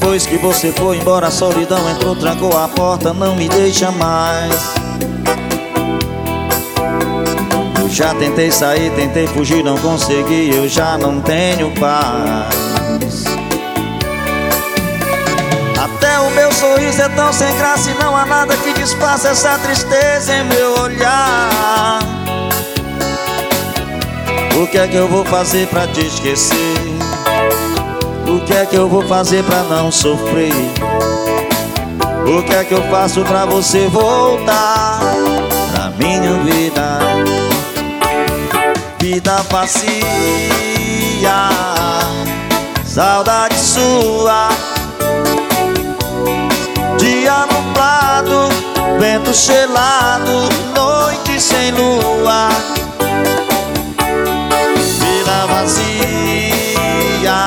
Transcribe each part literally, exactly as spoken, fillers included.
Depois que você foi embora, a solidão entrou, trancou a porta, não me deixa mais. Eu já tentei sair, tentei fugir, não consegui, eu já não tenho paz. Até o meu sorriso é tão sem graça e não há nada que disfarce essa tristeza em meu olhar. O que é que eu vou fazer pra te esquecer? O que é que eu vou fazer pra não sofrer? O que é que eu faço pra você voltar pra minha vida? Vida vazia, saudade sua. Dia nublado, vento gelado, noite sem lua. Vida vazia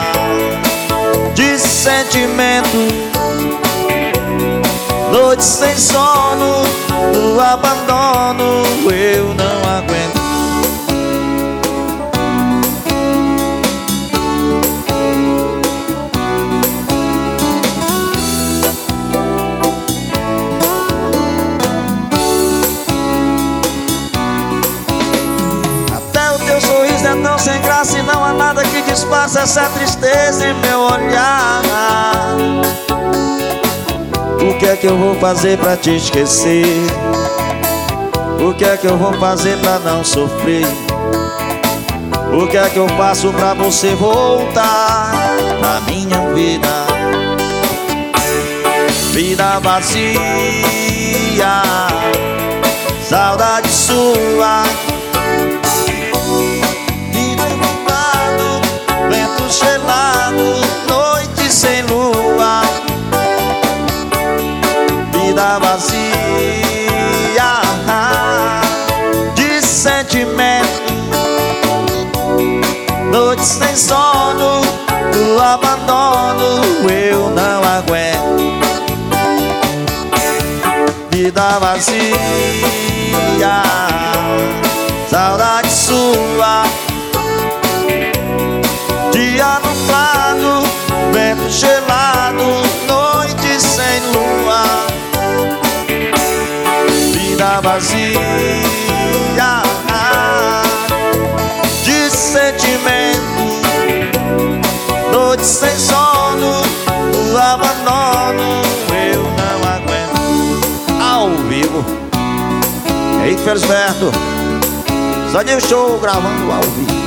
de sentimento, noite sem sono, do abandono eu não aguento. É tão sem graça e não há nada que disfarce essa tristeza em meu olhar. O que é que eu vou fazer pra te esquecer? O que é que eu vou fazer pra não sofrer? O que é que eu faço pra você voltar pra minha vida? Vida vazia, saudade sua. Gelado, noite sem lua. Vida vazia de sentimento, noite sem sono, do abandono eu não aguento. Vida vazia, saudade sua. Dia nublado, vento gelado, noite sem lua. Vida vazia de sentimento, noite sem sono, do abandono eu não aguento. Ao vivo, Henrique Felisberto, Zanil Show gravando ao vivo.